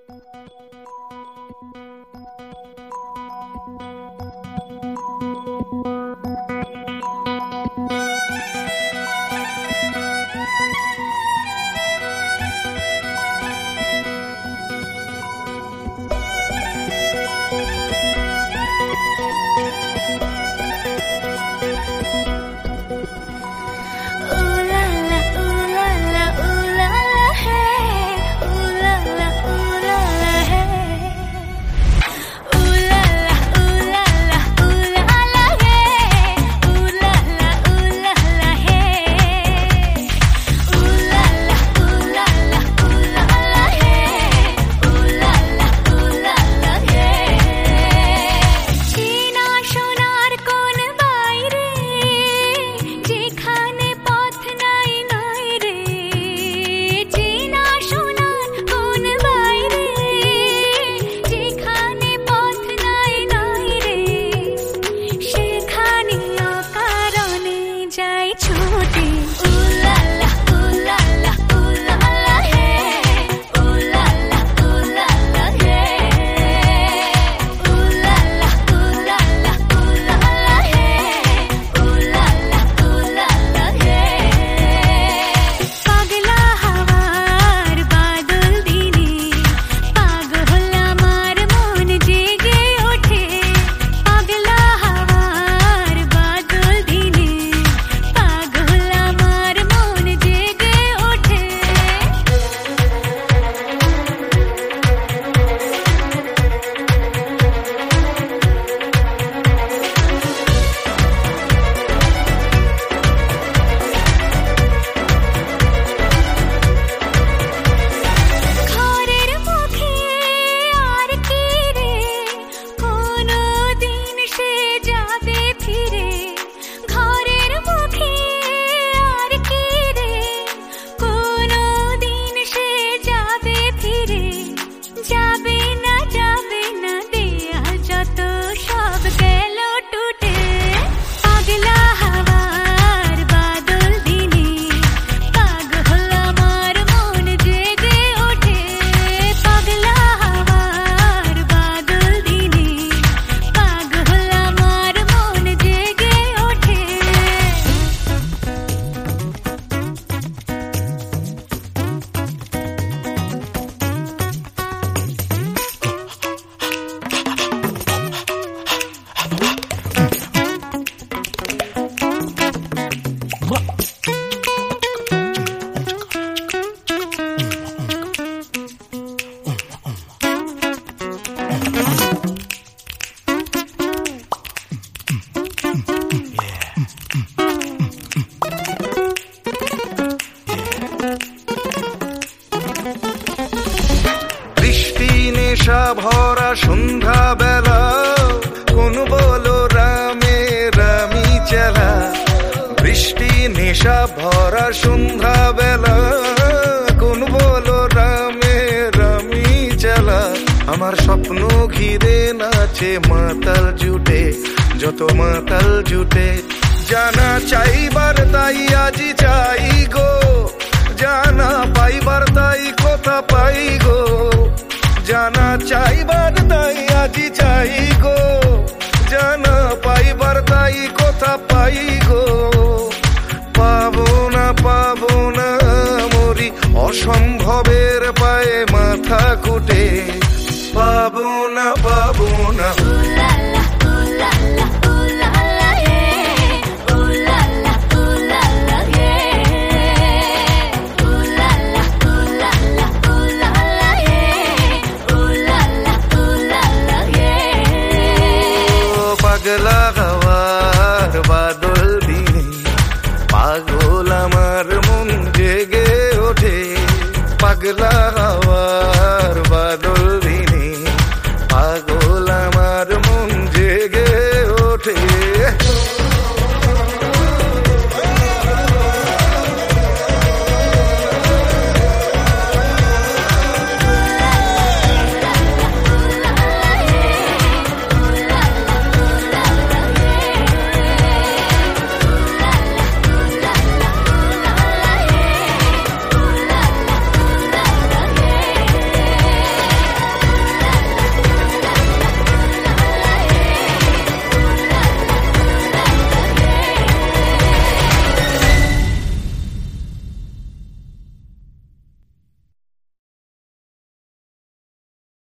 নেশা ভরা সন্ধ্যা বেলা কোন বলো রামে রামি চেলা। বৃষ্টি নেশা ভরা সন্ধ্যা বেলা কোন বলো রামে রামি চেলা। আমার স্বপ্ন ঘিরে নাচে মাতাল জুটে, যত মাতাল জুটে। জানা চাইবার তাই আজি চাই গো, জানা পাইবার তাই কথা পাই গো। জানা চাইবার তাই আজি চাই গো, জানা পাইবার তাই কথা পাই গো। পাবো না মরি অসম্ভবের পায়ে মাথা কুটে। পাবো না পাগলা হাওয়ার বাদল দিনে পাগল আমার মন জেগে ওঠে। পাগলা হাওয়া